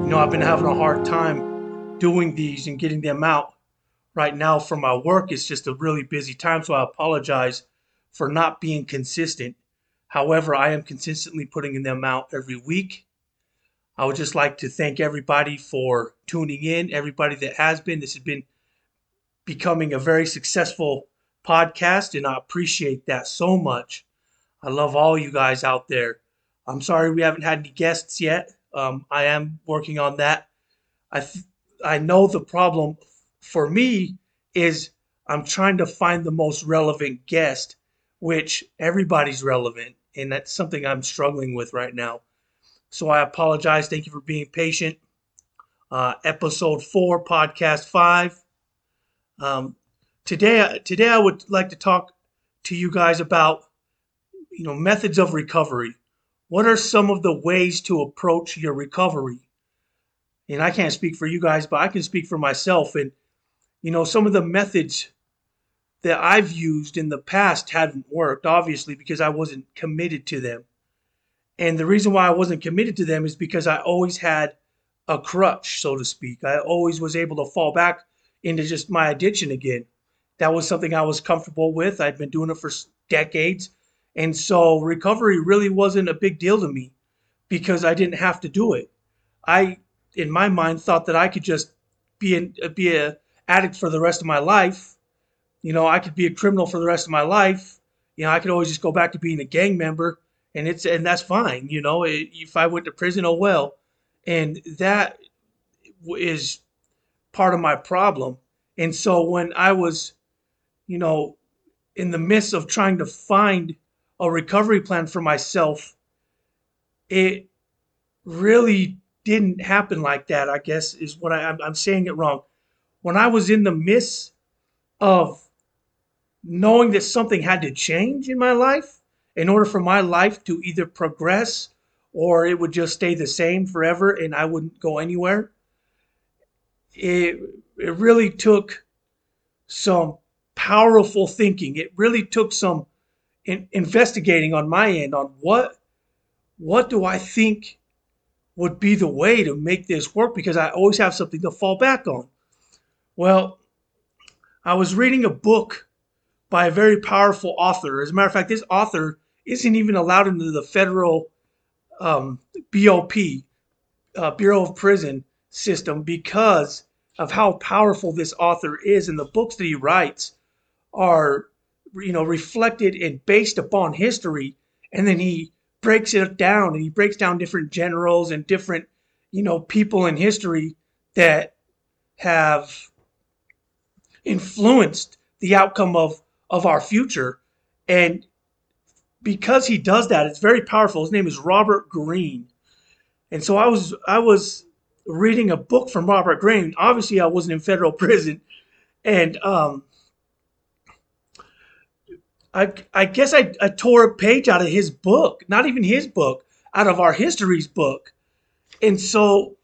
I've been having a hard time doing these and getting them out right now for my work. It's just a really busy time, so I apologize for not being consistent. However, I am consistently putting them out every week. I would just like to thank everybody for tuning in, everybody that has been. This has been becoming a very successful podcast, and I appreciate that so much. I love all you guys out there. I'm sorry we haven't had any guests yet. I am working on that. I th- I know the problem for me is I'm trying to find the most relevant guest, which everybody's relevant, and that's something I'm struggling with right now. So I apologize. Thank you for being patient. Episode 4, podcast 5. Um, today I would like to talk to you guys about methods of recovery. What are some of the ways to approach your recovery? And I can't speak for you guys, but I can speak for myself. And some of the methods that I've used in the past haven't worked, obviously, because I wasn't committed to them. And the reason why I wasn't committed to them is because I always had a crutch, so to speak. I always was able to fall back into just my addiction again. That was something I was comfortable with. I'd been doing it for decades. And so recovery really wasn't a big deal to me because I didn't have to do it. I, in my mind, thought that I could just be a addict for the rest of my life. I could be a criminal for the rest of my life. I could always just go back to being a gang member, and that's fine. If I went to prison, oh well. And that is part of my problem. And so when I was, you know, in the midst of trying to find a recovery plan for myself, it really didn't happen like that, I guess, is what I'm saying it wrong. When I was in the midst of knowing that something had to change in my life in order for my life to either progress or it would just stay the same forever and I wouldn't go anywhere, it, it really took some powerful thinking. It really took some investigating on my end on what do I think would be the way to make this work, because I always have something to fall back on. Well, I was reading a book by a very powerful author. As a matter of fact, this author isn't even allowed into the federal BOP, Bureau of Prison system, because of how powerful this author is, and the books that he writes are, reflected and based upon history, and then he breaks it down, and he breaks down different generals and different, people in history that have influenced the outcome of our future. And because he does that, it's very powerful. His name is Robert Greene. And so I was reading a book from Robert Greene. Obviously, I wasn't in federal prison, and I guess I tore a page out of his book, not even his book, out of our history's book. And so,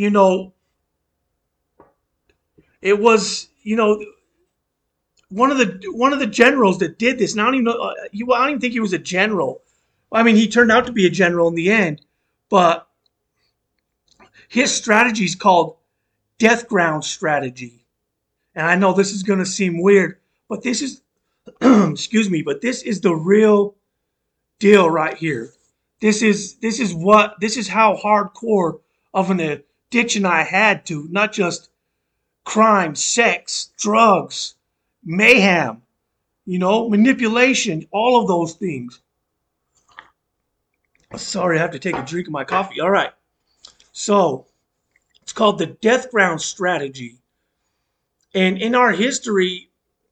it was, one of the generals that did this. And I don't even know. I don't even think he was a general. I mean, he turned out to be a general in the end, but his strategy is called death ground strategy. And I know this is going to seem weird, but this is, excuse me, but this is the real deal right here. This is how hardcore of an addiction I had to not just crime, sex, drugs, mayhem, manipulation, all of those things. Sorry, I have to take a drink of my coffee. All right. So it's called the death ground strategy. And in our history,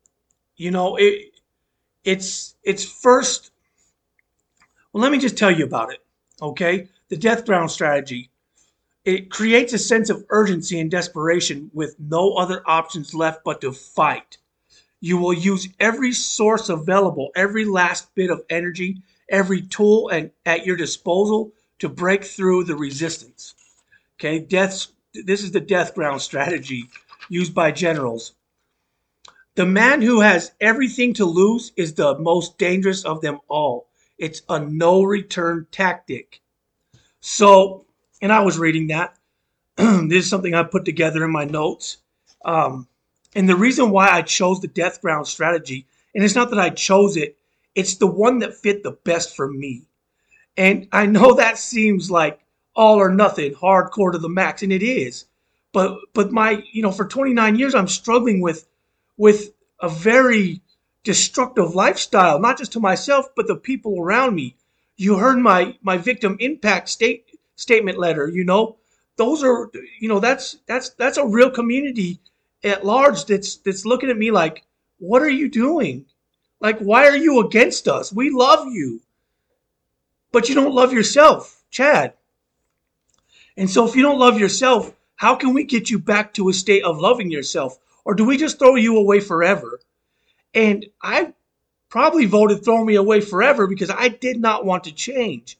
it's first. Well, let me just tell you about it. Okay. The death ground strategy. It creates a sense of urgency and desperation with no other options left but to fight. You will use every source available, every last bit of energy, every tool at your disposal to break through the resistance. Okay, this is the death ground strategy used by generals. The man who has everything to lose is the most dangerous of them all. It's a no return tactic. So, and I was reading that. This is something I put together in my notes. Um, and the reason why I chose the death ground strategy, and it's not that I chose it, it's the one that fit the best for me. And I know that seems like all or nothing, hardcore to the max, and it is. But my, for 29 years I'm struggling with a very destructive lifestyle, not just to myself but the people around me. You heard my victim impact statement letter. Those are, that's a real community at large that's looking at me like, what are you doing? Like, why are you against us? We love you, but you don't love yourself, Chad. And so if you don't love yourself, how can we get you back to a state of loving yourself? Or do we just throw you away forever? And I probably voted throw me away forever because I did not want to change.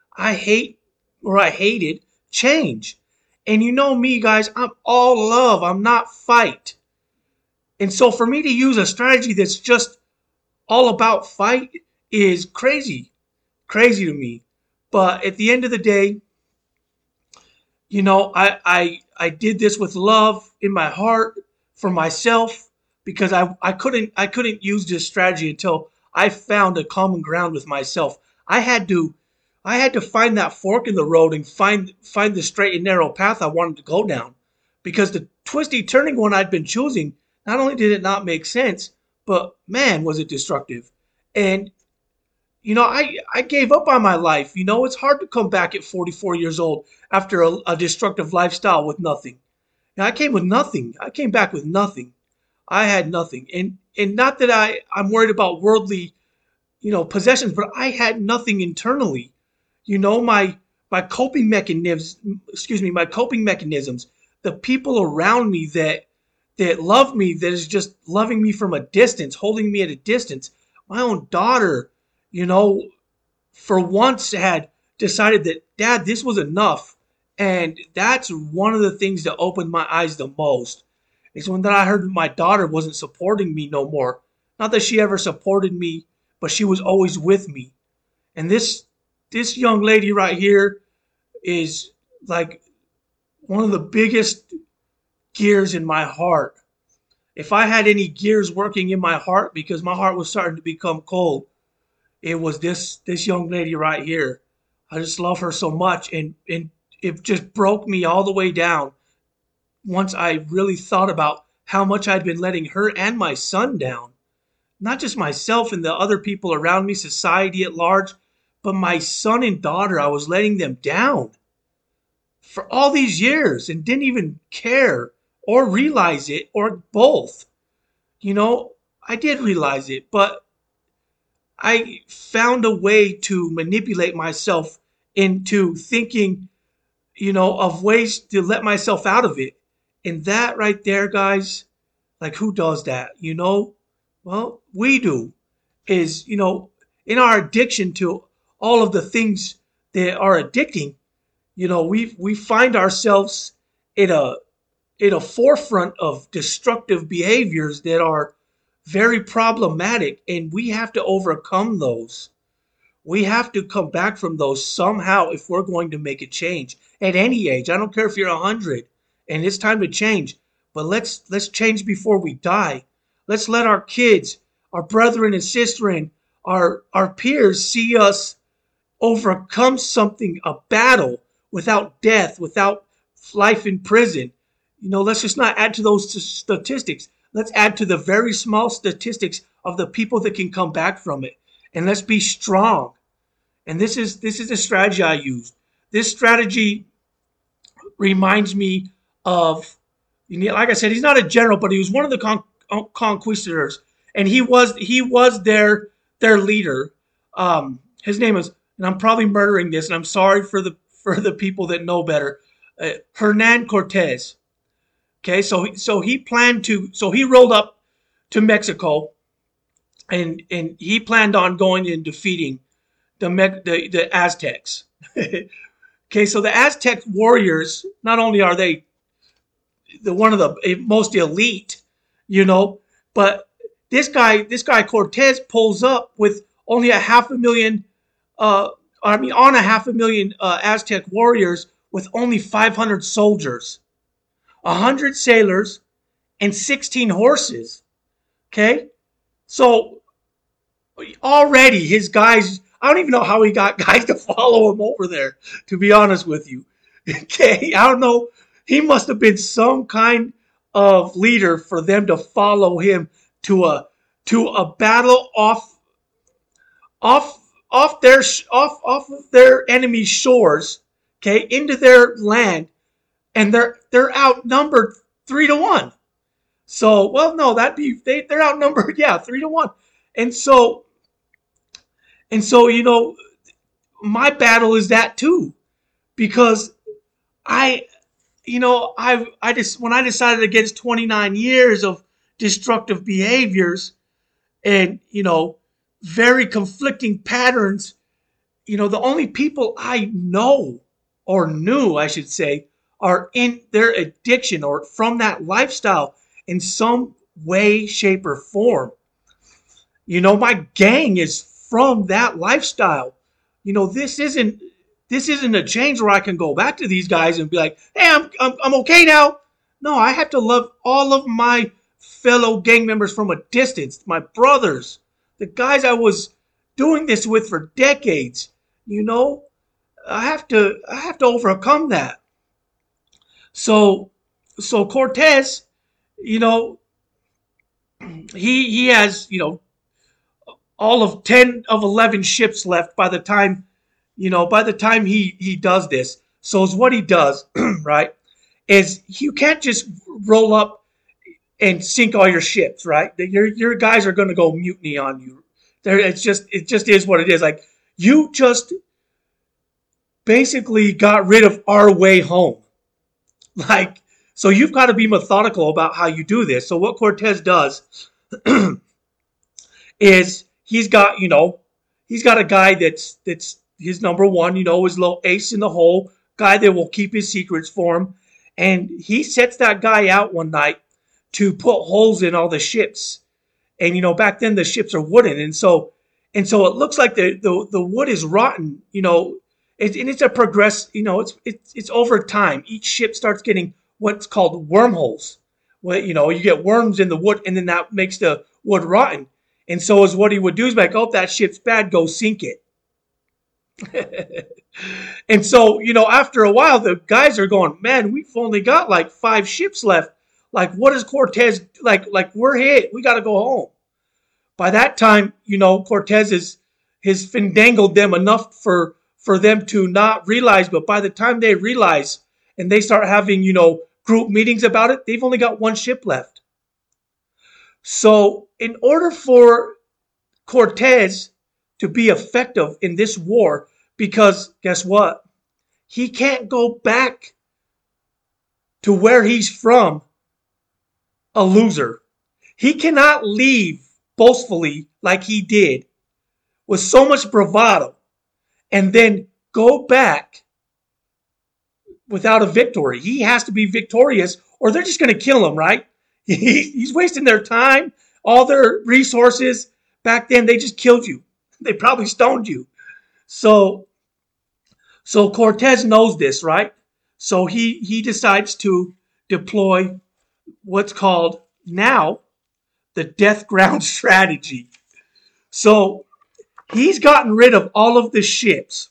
I hated change. And you know me, guys, I'm all love. I'm not fight. And so for me to use a strategy that's just all about fight is crazy. Crazy to me. But at the end of the day, I did this with love in my heart for myself because I couldn't use this strategy until I found a common ground with myself. I had to I had to find that fork in the road and find the straight and narrow path I wanted to go down. Because the twisty turning one I'd been choosing, not only did it not make sense, but man was it destructive. And I gave up on my life. It's hard to come back at 44 years old after a destructive lifestyle with nothing. Now, I came with nothing. I came back with nothing. I had nothing. And not that I'm worried about worldly, possessions, but I had nothing internally. My coping mechanisms, my coping mechanisms, the people around me that love me, that is just loving me from a distance, holding me at a distance. My own daughter, you know, for once had decided that, Dad, this was enough. And that's one of the things that opened my eyes the most. Is when that I heard my daughter wasn't supporting me no more. Not that she ever supported me, but she was always with me. And this young lady right here is like one of the biggest gears in my heart. If I had any gears working in my heart, because my heart was starting to become cold, it was this young lady right here. I just love her so much, and it just broke me all the way down once I really thought about how much I'd been letting her and my son down. Not just myself and the other people around me, society at large, but my son and daughter, I was letting them down for all these years and didn't even care or realize it or both. I did realize it, but I found a way to manipulate myself into thinking, of ways to let myself out of it. And that right there, guys, like who does that? Well, we do. Is, in our addiction to all of the things that are addicting, we find ourselves in a forefront of destructive behaviors that are very problematic, and we have to overcome those. We have to come back from those somehow if we're going to make a change at any age. I don't care if you're 100 and it's time to change, but let's change before we die. Let's let our kids, our brethren and sistren, our peers see us overcome something, a battle without death, without life in prison. Let's just not add to those statistics. Let's add to the very small statistics of the people that can come back from it. And let's be strong. And this is the strategy I used. This strategy reminds me of, like I said, he's not a general, but he was one of the conquistadors, and he was their leader. His name is, and I'm probably murdering this, and I'm sorry for the people that know better. Hernan Cortez. Okay, so he rolled up to Mexico, and he planned on going and defeating the Aztecs. Okay, so the Aztec warriors, not only are they one of the most elite, but this guy Cortez pulls up with only on a half a million Aztec warriors with only 500 soldiers, 100 sailors, and 16 horses. Okay? So already his guys, I don't even know how he got guys to follow him over there, to be honest with you. Okay? I don't know. He must have been some kind of leader for them to follow him to a battle off off of their enemy shores, okay, into their land, and they're outnumbered 3-1. So, well, no, they're outnumbered, yeah, 3-1. And so my battle is that too, because I I just when I decided against 29 years of destructive behaviors and very conflicting patterns, the only people I know, or knew, I should say, are in their addiction or from that lifestyle in some way, shape, or form. My gang is from that lifestyle. This isn't a change where I can go back to these guys and be like, hey, I'm okay now. No, I have to love all of my fellow gang members from a distance, my brothers, the guys I was doing this with for decades. I have to overcome that. So Cortez, you know, he has, all of 10 of 11 ships left by the time he does this. So is what he does, right? Is you can't just roll up and sink all your ships, right? Your guys are going to go mutiny on you. It just is what it is. Like, you just basically got rid of our way home. Like, so you've got to be methodical about how you do this. So what Cortez does is he's got a guy that's his number one, his little ace in the hole, guy that will keep his secrets for him. And he sets that guy out one night to put holes in all the ships. And back then the ships are wooden, and so it looks like the wood is rotten. And it's a progress. It's over time. Each ship starts getting what's called wormholes. Well, you get worms in the wood, and then that makes the wood rotten. And so is what he would do is like, oh, that ship's bad, go sink it. And so, after a while, the guys are going, man, we've only got like 5 ships left. Like, what is Cortez, like we're hit. We got to go home. By that time, Cortez has fandangled them enough for them to not realize. But by the time they realize and they start having, group meetings about it, they've only got 1 ship left. So in order for Cortez to be effective in this war, because guess what? He can't go back to where he's from a loser. He cannot leave boastfully like he did with so much bravado and then go back without a victory. He has to be victorious or they're just going to kill him, right? He's wasting their time, all their resources. Back then, they just killed you. They probably stoned you. So Cortez knows this, right? So he decides to deploy what's called now the death ground strategy. So he's gotten rid of all of the ships.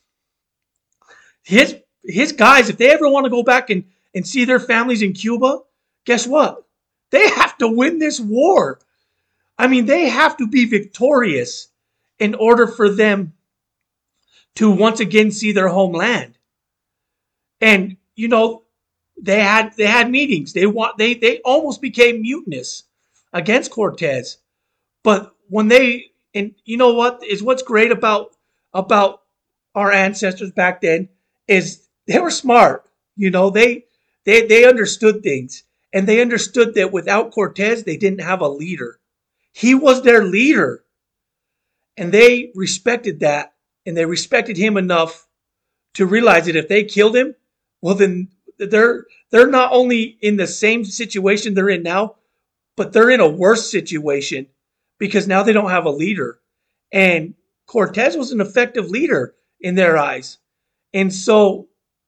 His guys, if they ever want to go back and see their families in Cuba, guess what? They have to win this war. I mean, they have to be victorious in order for them to once again see their homeland. And they had meetings. They almost became mutinous against Cortez. But when and you know what is what's great about our ancestors back then is they were smart. They understood things, and they understood that without Cortez they didn't have a leader. He was their leader, and they respected that, and they respected him enough to realize that if they killed him, well, then they're not only in the same situation they're in now, but they're in a worse situation because now they don't have a leader. And Cortez was an effective leader in their eyes. And so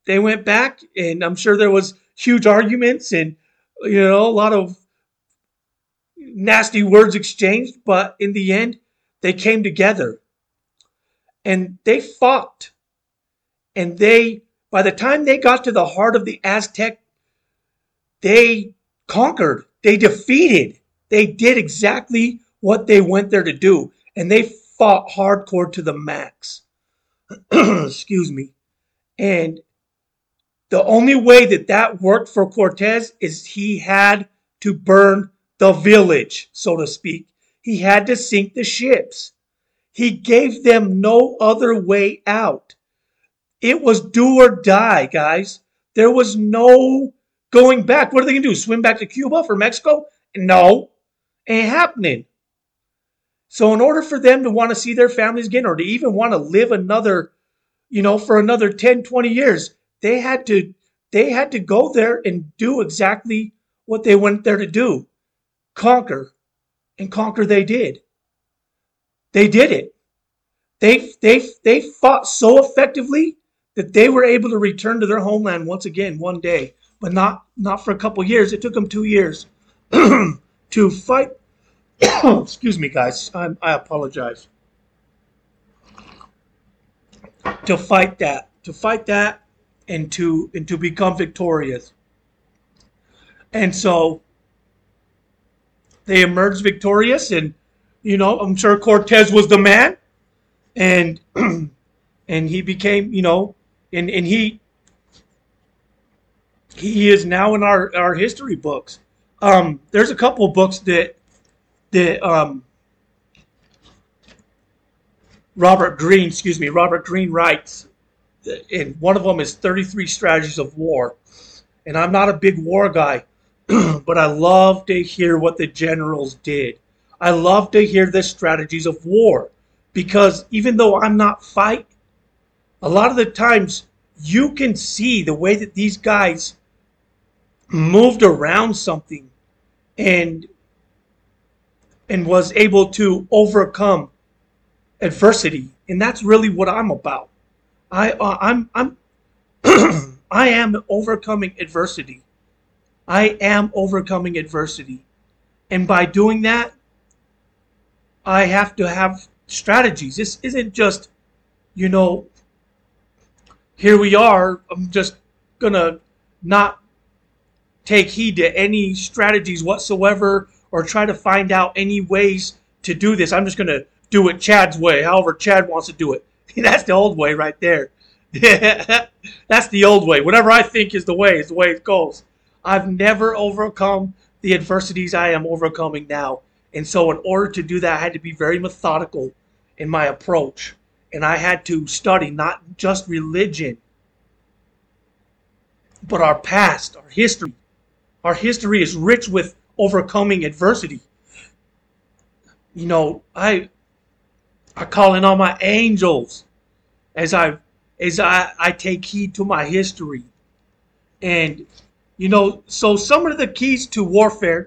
they went back, and I'm sure there was huge arguments and a lot of nasty words exchanged, but in the end, they came together and they fought. And by the time they got to the heart of the Aztec, they conquered, they defeated, they did exactly what they went there to do. And they fought hardcore to the max. Excuse me. And the only way that worked for Cortez is he had to burn the village, so to speak. He had to sink the ships. He gave them no other way out. It was do or die, guys. There was no going back. What are they going to do? Swim back to Cuba for Mexico? No. Ain't happening. So in order for them to want to see their families again, or to even want to live another, for another 10, 20 years, they had to go there and do exactly what they went there to do. Conquer. And conquer they did. They did it. They fought so effectively that they were able to return to their homeland once again one day, but not for a couple years. It took them 2 years to fight. Excuse me, guys. I apologize. To fight that, and to become victorious. And so they emerged victorious, and I'm sure Cortez was the man, and and he became, and he is now in our history books. There's a couple of books that Robert Greene writes, and one of them is 33 Strategies of War. And I'm not a big war guy, but I love to hear what the generals did. I love to hear the strategies of war, because even though I'm not fighting, a lot of the times you can see the way that these guys moved around something and was able to overcome adversity. And that's really what I'm about. I'm I am overcoming adversity. I am overcoming adversity. And by doing that, I have to have strategies. This isn't just, here we are. I'm just going to not take heed to any strategies whatsoever or try to find out any ways to do this. I'm just going to do it Chad's way, however Chad wants to do it. That's the old way right there. That's the old way. Whatever I think is the way it goes. I've never overcome the adversities I am overcoming now. And so in order to do that, I had to be very methodical in my approach. And I had to study not just religion, but our past, our history. Our history is rich with overcoming adversity. I call in all my angels as I take heed to my history. And so some of the keys to warfare,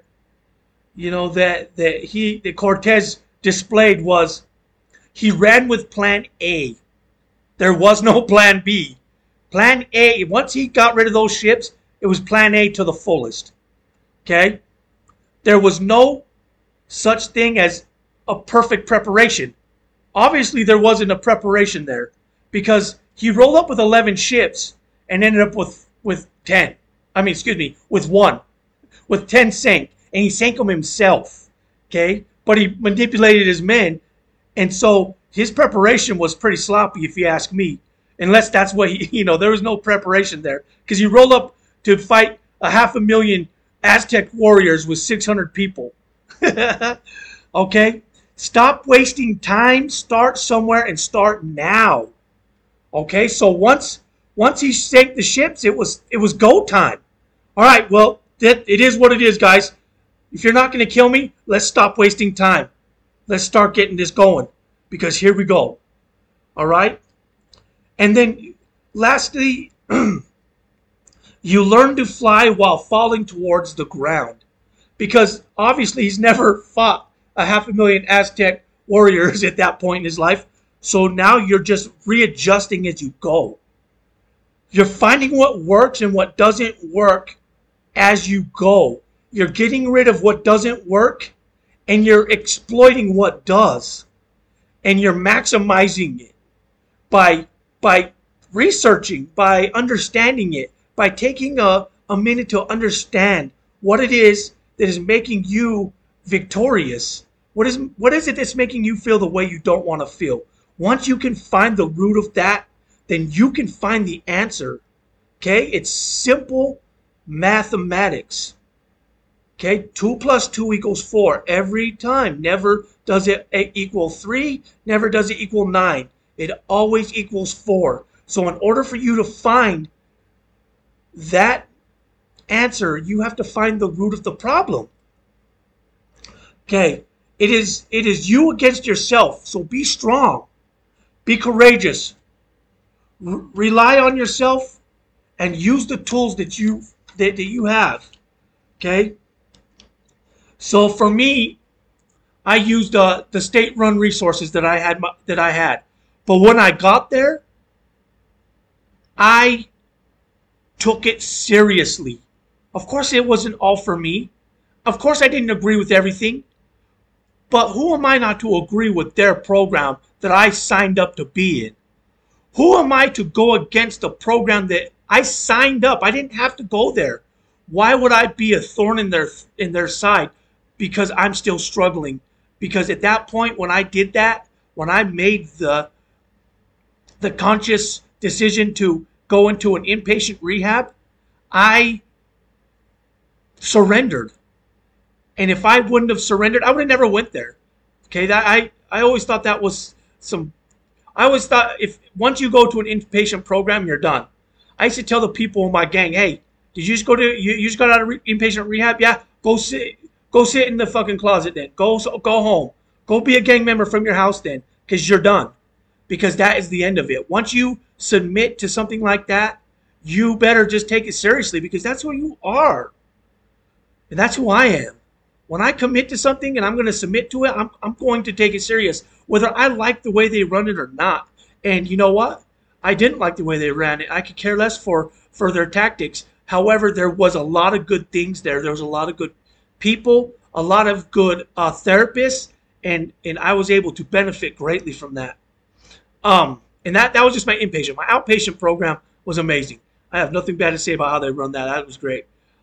that Cortez displayed was he ran with plan A. There was no plan B. Plan A, once he got rid of those ships, it was plan A to the fullest. Okay? There was no such thing as a perfect preparation. Obviously, there wasn't a preparation there, because he rolled up with 11 ships and ended up with 10. With 1. With 10 sank. And he sank them himself. Okay? But he manipulated his men. And so his preparation was pretty sloppy, if you ask me. Unless that's what there was no preparation there. Because you roll up to fight 500,000 Aztec warriors with 600 people. Okay? Stop wasting time. Start somewhere and start now. Okay? So once he sank the ships, it was go time. All right, well, it is what it is, guys. If you're not going to kill me, let's stop wasting time. Let's start getting this going, because here we go. All right? And then, lastly, you learn to fly while falling towards the ground, because obviously he's never fought 500,000 Aztec warriors at that point in his life. So now you're just readjusting as you go. You're finding what works and what doesn't work as you go. You're getting rid of what doesn't work and you're exploiting what does. And you're maximizing it by researching, by understanding it, by taking a minute to understand what it is that is making you victorious. What is it that's making you feel the way you don't want to feel? Once you can find the root of that, then you can find the answer. Okay? It's simple mathematics. Okay? 2 plus 2 equals 4 every time. Never does it equal 3. Never does it equal 9. It always equals 4. So in order for you to find that answer, you have to find the root of the problem. Okay? It is you against yourself. So be strong. Be courageous. Rely on yourself and use the tools that you have. Okay? So for me, I used the state-run resources that I had. But when I got there, I took it seriously. Of course, it wasn't all for me. Of course, I didn't agree with everything. But who am I not to agree with their program that I signed up to be in? Who am I to go against a program that I signed up? I didn't have to go there. Why would I be a thorn in their side because I'm still struggling? Because at that point, when I did that, when I made the conscious decision to go into an inpatient rehab, I surrendered. And if I wouldn't have surrendered, I would have never went there. Okay, I always thought that was I always thought if once you go to an inpatient program, you're done. I used to tell the people in my gang, hey, did you just you just got out of inpatient rehab? Yeah, go sit in the fucking closet then. Go home. Go be a gang member from your house then, because you're done. Because that is the end of it. Once you submit to something like that, you better just take it seriously because that's who you are. And that's who I am. When I commit to something and I'm going to submit to it, I'm going to take it serious, whether I like the way they run it or not. And you know what? I didn't like the way they ran it. I could care less for their tactics. However, there was a lot of good things there. There was a lot of good people, a lot of good therapists, and I was able to benefit greatly from that. And that was just my inpatient. My outpatient program was amazing. I have nothing bad to say about how they run that. That was great.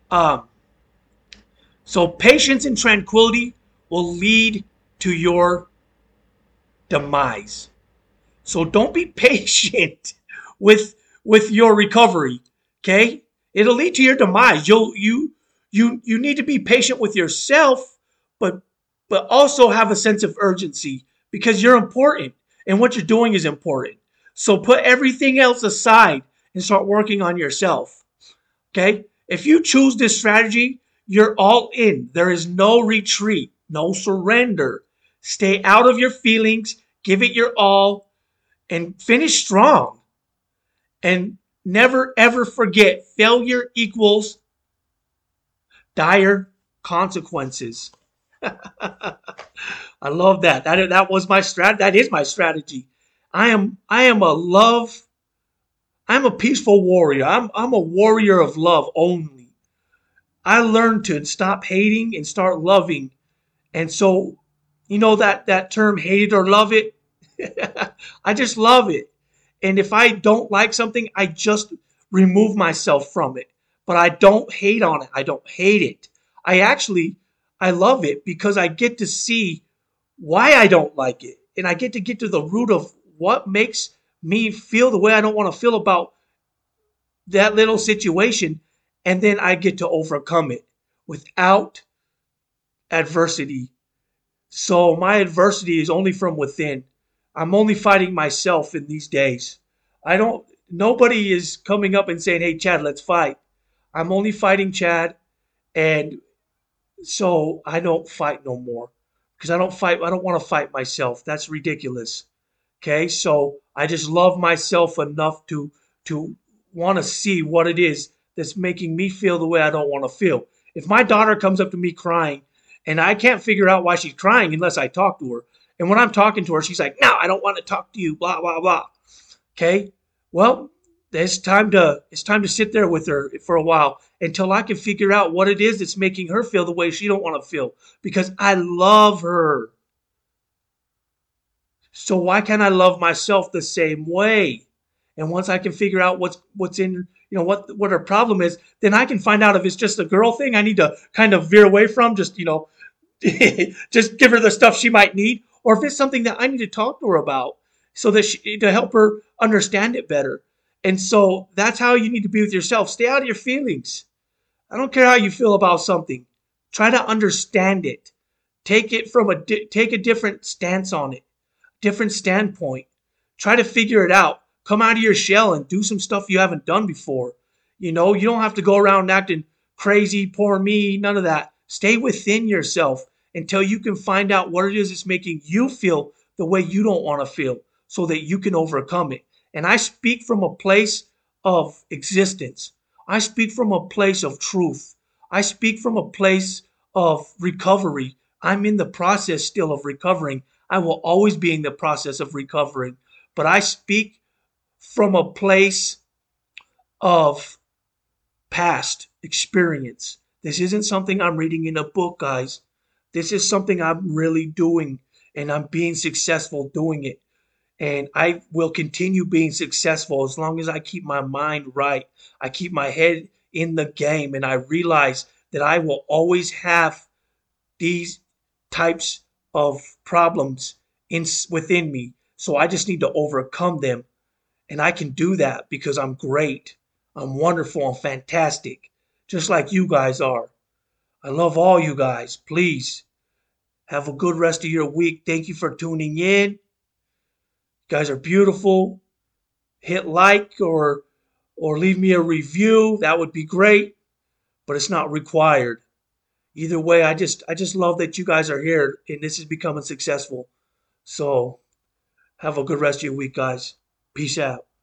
So patience and tranquility will lead to your demise. So don't be patient with your recovery. Okay? It'll lead to your demise. You need to be patient with yourself, but also have a sense of urgency because you're important and what you're doing is important. So put everything else aside and start working on yourself. Okay? If you choose this strategy, you're all in. There is no retreat, no surrender. Stay out of your feelings, give it your all, and finish strong. And never ever forget, failure equals dire consequences. I love that. That was my strategy. That is my strategy. I'm a peaceful warrior. I'm a warrior of love only. I learned to stop hating and start loving. And so, you know that term, hate it or love it? I just love it. And if I don't like something, I just remove myself from it. But I don't hate on it. I don't hate it. I love it because I get to see why I don't like it. And I get to the root of what makes me feel the way I don't want to feel about that little situation. And then I get to overcome it without adversity. So my adversity is only from within. I'm only fighting myself in these days. Nobody is coming up and saying, hey, Chad, let's fight. I'm only fighting Chad. And so I don't fight no more because I don't want to fight myself. That's ridiculous. Okay. So I just love myself enough to want to see what it is that's making me feel the way I don't want to feel. If my daughter comes up to me crying and I can't figure out why she's crying unless I talk to her. And when I'm talking to her, she's like, no, I don't want to talk to you, blah, blah, blah. Okay. Well, It's time to sit there with her for a while until I can figure out what it is that's making her feel the way she don't want to feel, because I love her. So why can't I love myself the same way? And once I can figure out what's in, what her problem is, then I can find out if it's just a girl thing I need to kind of veer away from, just just give her the stuff she might need, or if it's something that I need to talk to her about so that to help her understand it better. And so that's how you need to be with yourself. Stay out of your feelings. I don't care how you feel about something. Try to understand it. Take a different stance on it, different standpoint. Try to figure it out. Come out of your shell and do some stuff you haven't done before. You don't have to go around acting crazy, poor me, none of that. Stay within yourself until you can find out what it is that's making you feel the way you don't want to feel so that you can overcome it. And I speak from a place of existence. I speak from a place of truth. I speak from a place of recovery. I'm in the process still of recovering. I will always be in the process of recovering. But I speak from a place of past experience. This isn't something I'm reading in a book, guys. This is something I'm really doing, and I'm being successful doing it. And I will continue being successful as long as I keep my mind right. I keep my head in the game, and I realize that I will always have these types of problems within me. So I just need to overcome them. And I can do that because I'm great. I'm wonderful. I'm fantastic. Just like you guys are. I love all you guys. Please have a good rest of your week. Thank you for tuning in. You guys are beautiful. Hit like or leave me a review. That would be great, but it's not required. Either way, I just love that you guys are here and this is becoming successful. So have a good rest of your week, guys. Peace out.